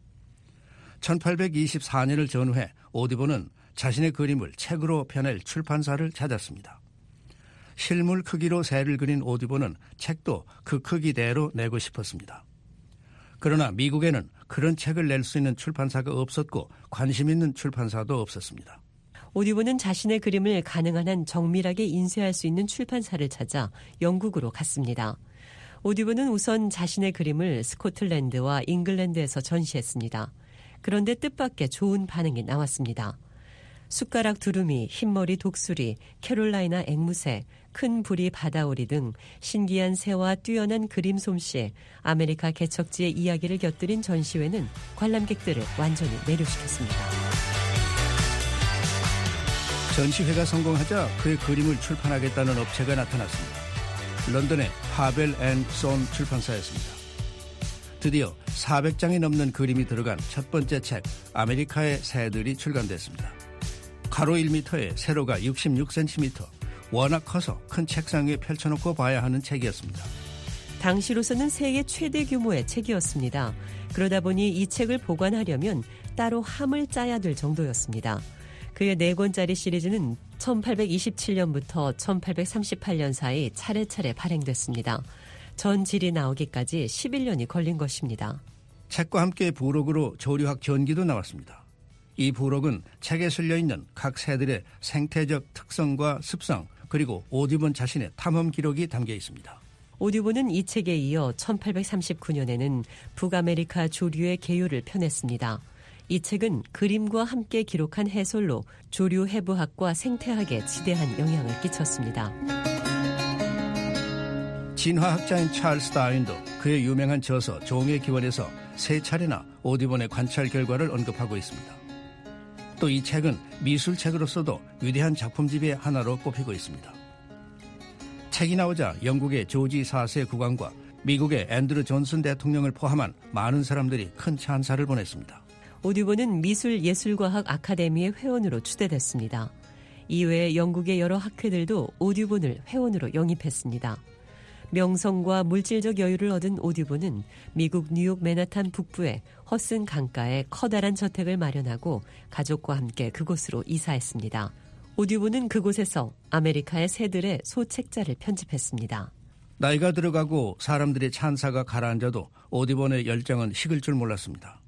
1824년을 전후해 오듀본은 자신의 그림을 책으로 펴낼 출판사를 찾았습니다. 실물 크기로 새를 그린 오듀본은 책도 그 크기대로 내고 싶었습니다. 그러나 미국에는 그런 책을 낼 수 있는 출판사가 없었고 관심 있는 출판사도 없었습니다. 오듀본은 자신의 그림을 가능한 한 정밀하게 인쇄할 수 있는 출판사를 찾아 영국으로 갔습니다. 오듀본은 우선 자신의 그림을 스코틀랜드와 잉글랜드에서 전시했습니다. 그런데 뜻밖의 좋은 반응이 나왔습니다. 숟가락 두루미, 흰머리 독수리, 캐롤라이나 앵무새, 큰 부리 바다오리 등 신기한 새와 뛰어난 그림 솜씨, 아메리카 개척지의 이야기를 곁들인 전시회는 관람객들을 완전히 매료시켰습니다. 전시회가 성공하자 그의 그림을 출판하겠다는 업체가 나타났습니다. 런던의 하벨 앤 손 출판사였습니다. 드디어 400장이 넘는 그림이 들어간 첫 번째 책 아메리카의 새들이 출간됐습니다. 가로 1m에 세로가 66cm, 워낙 커서 큰 책상 위에 펼쳐놓고 봐야 하는 책이었습니다. 당시로서는 세계 최대 규모의 책이었습니다. 그러다 보니 이 책을 보관하려면 따로 함을 짜야 될 정도였습니다. 그의 4권짜리 시리즈는 1827년부터 1838년 사이 차례차례 발행됐습니다. 전질이 나오기까지 11년이 걸린 것입니다. 책과 함께 부록으로 조류학 전기도 나왔습니다. 이 부록은 책에 실려있는 각 새들의 생태적 특성과 습성, 그리고 오디본 자신의 탐험 기록이 담겨 있습니다. 오듀본은 이 책에 이어 1839년에는 북아메리카 조류의 개요를 펴냈습니다. 이 책은 그림과 함께 기록한 해설로 조류 해부학과 생태학에 지대한 영향을 끼쳤습니다. 진화학자인 찰스 다윈도 그의 유명한 저서 종의 기원에서 3차례나 오디본의 관찰 결과를 언급하고 있습니다. 또 이 책은 미술책으로서도 위대한 작품집의 하나로 꼽히고 있습니다. 책이 나오자 영국의 조지 4세 국왕과 미국의 앤드루 존슨 대통령을 포함한 많은 사람들이 큰 찬사를 보냈습니다. 오듀본은 미술예술과학 아카데미의 회원으로 추대됐습니다. 이외에 영국의 여러 학회들도 오듀본을 회원으로 영입했습니다. 명성과 물질적 여유를 얻은 오듀본은 미국 뉴욕 맨하탄 북부의 허슨 강가에 커다란 저택을 마련하고 가족과 함께 그곳으로 이사했습니다. 오듀본은 그곳에서 아메리카의 새들의 소책자를 편집했습니다. 나이가 들어가고 사람들의 찬사가 가라앉아도 오듀본의 열정은 식을 줄 몰랐습니다.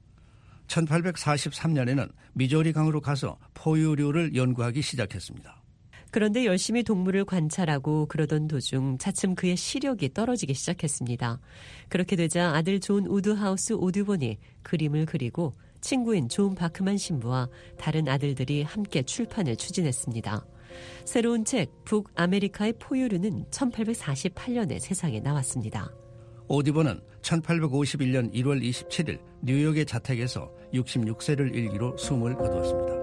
1843년에는 미조리 강으로 가서 포유류를 연구하기 시작했습니다. 그런데 열심히 동물을 관찰하고 그러던 도중 차츰 그의 시력이 떨어지기 시작했습니다. 그렇게 되자 아들 존 우드하우스 오듀본이 그림을 그리고 친구인 존 바크만 신부와 다른 아들들이 함께 출판을 추진했습니다. 새로운 책 북아메리카의 포유류는 1848년에 세상에 나왔습니다. 오듀본은 1851년 1월 27일 뉴욕의 자택에서 66세를 일기로 숨을 거두었습니다.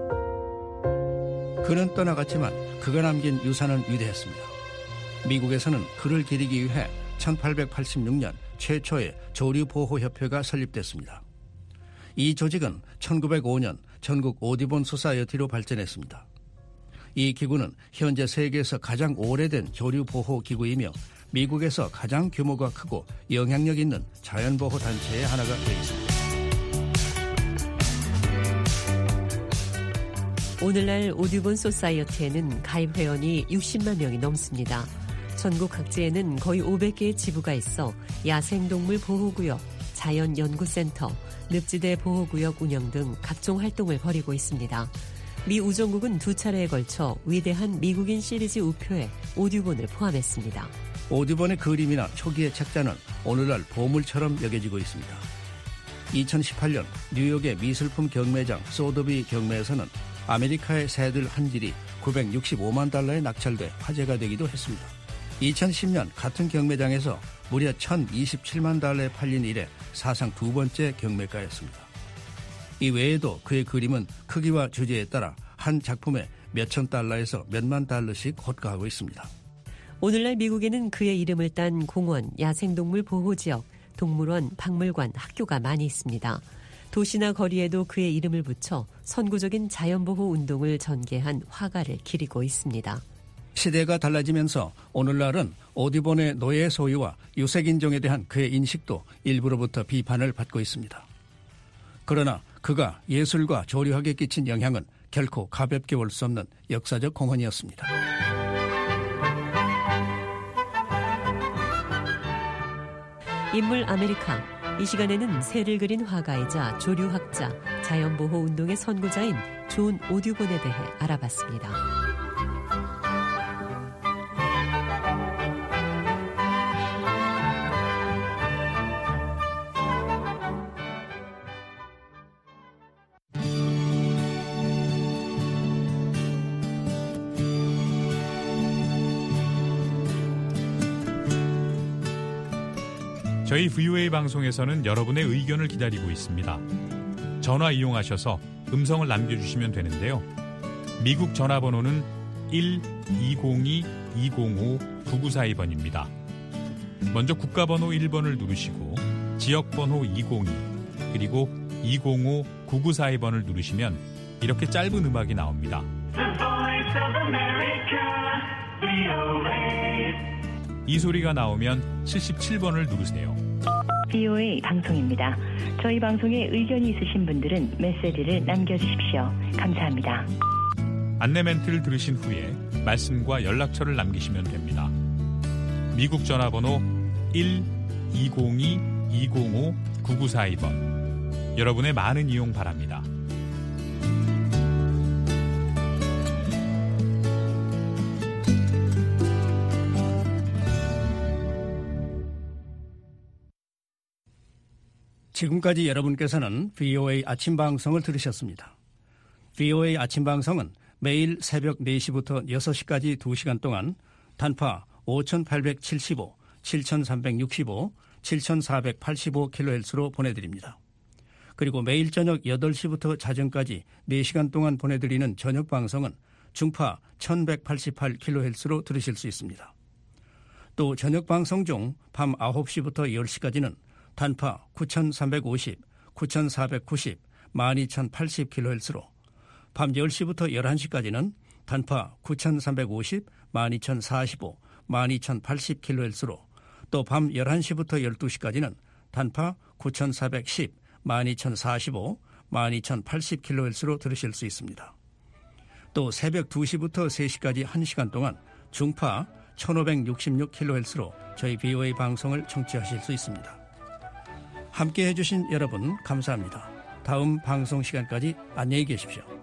그는 떠나갔지만 그가 남긴 유산은 위대했습니다. 미국에서는 그를 기리기 위해 1886년 최초의 조류보호협회가 설립됐습니다. 이 조직은 1905년 전국 오디본 소사이어티로 발전했습니다. 이 기구는 현재 세계에서 가장 오래된 조류보호기구이며 미국에서 가장 규모가 크고 영향력 있는 자연보호단체의 하나가 되어 있습니다. 오늘날 오듀본 소사이어티에는 가입 회원이 60만 명이 넘습니다. 전국 각지에는 거의 500개의 지부가 있어 야생동물 보호구역, 자연연구센터, 늪지대 보호구역 운영 등 각종 활동을 벌이고 있습니다. 미 우정국은 2차례에 걸쳐 위대한 미국인 시리즈 우표에 오듀본을 포함했습니다. 오듀본의 그림이나 초기의 책자는 오늘날 보물처럼 여겨지고 있습니다. 2018년 뉴욕의 미술품 경매장 소더비 경매에서는 아메리카의 새들 한 질이 965만 달러에 낙찰돼 화제가 되기도 했습니다. 2010년 같은 경매장에서 무려 1027만 달러에 팔린 이래 사상 2번째 경매가였습니다. 이 외에도 그의 그림은 크기와 주제에 따라 한 작품에 몇천 달러에서 몇만 달러씩 호가하고 있습니다. 오늘날 미국에는 그의 이름을 딴 공원, 야생동물 보호지역, 동물원, 박물관, 학교가 많이 있습니다. 도시나 거리에도 그의 이름을 붙여 선구적인 자연보호 운동을 전개한 화가를 기리고 있습니다. 시대가 달라지면서 오늘날은 오듀본의 노예 소유와 유색인종에 대한 그의 인식도 일부로부터 비판을 받고 있습니다. 그러나 그가 예술과 조류학에 끼친 영향은 결코 가볍게 볼 수 없는 역사적 공헌이었습니다. 인물 아메리카. 이 시간에는 새를 그린 화가이자 조류학자, 자연보호운동의 선구자인 존 오듀본에 대해 알아봤습니다. 저희 VOA 방송에서는 여러분의 의견을 기다리고 있습니다. 전화 이용하셔서 음성을 남겨주시면 되는데요. 미국 전화번호는 1-202-205-9942번입니다. 먼저 국가번호 1번을 누르시고 지역번호 202 그리고 205-9942번을 누르시면 이렇게 짧은 음악이 나옵니다. 이 소리가 나오면 77번을 누르세요. VOA 방송입니다. 저희 방송에 의견이 있으신 분들은 메시지를 남겨주십시오. 감사합니다. 안내 멘트를 들으신 후에 말씀과 연락처를 남기시면 됩니다. 미국 전화번호 1-202-205-9942번. 여러분의 많은 이용 바랍니다. 지금까지 여러분께서는 VOA 아침 방송을 들으셨습니다. VOA 아침 방송은 매일 새벽 4시부터 6시까지 2시간 동안 단파 5875, 7365, 7485kHz로 보내드립니다. 그리고 매일 저녁 8시부터 자정까지 4시간 동안 보내드리는 저녁 방송은 중파 1188kHz로 들으실 수 있습니다. 또 저녁 방송 중 밤 9시부터 10시까지는 단파 9350, 9490, 12080kHz로 밤 10시부터 11시까지는 단파 9350, 12045, 12080kHz로 또 밤 11시부터 12시까지는 단파 9410, 12045, 12080kHz로 들으실 수 있습니다. 또 새벽 2시부터 3시까지 1시간 동안 중파 1566kHz로 저희 VOA 방송을 청취하실 수 있습니다. 함께해 주신 여러분 감사합니다. 다음 방송 시간까지 안녕히 계십시오.